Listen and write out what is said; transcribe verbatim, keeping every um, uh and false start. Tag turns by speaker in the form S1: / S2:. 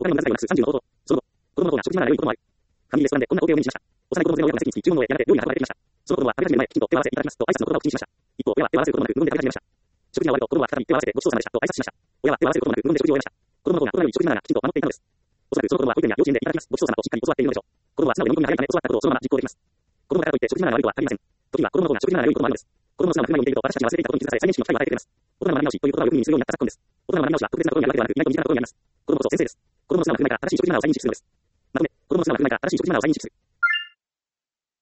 S1: 他にも何歳をなくすさんじゅうの弟。その後、子供の方が食事ながら良いこともある。ファミリーレストランでこんな光景を目にしました。幼い子供連れの親が席につき注文の上やがて料理が運ばれてきました。その子供は食べ始める前、きちんと手を合わせていただきますと挨拶の言葉を口にしました。一方、親は手を合わせることもなく無言で食べ始めました。食事が終わると子供は再び手を合わせてごちそうさまでしたと挨拶しました。親は手を合わせることもなく無言で食事を終えました。子供の方が大人より食事ながらきちんと守っていたのです。おそらくその子供は保育園や幼稚園でいただきますごちそうさまとしっかり教わっているのでしょう。子供は素直に読み込みが早いため教わったことをそのまま実行できます。子供だからといって食事ながら悪いことはありません。時には子供の方が食事ながら良いこともあるのです。子供の素直な振る舞いを見ていると私たちに忘れていたことに気づかされ再認識の機会を与えてくれます。大人の学び直しという言葉をよく耳にするようになった昨今です。大人の学び直しは特別なところにあるわけではなく、意外と身近なところにあります。子供こそ先生です。子供の素直な振る舞いから正しい食事マナーを再認識するのです。まとめ、子供の素直な振る舞いから正しい食事マナーを再認識する。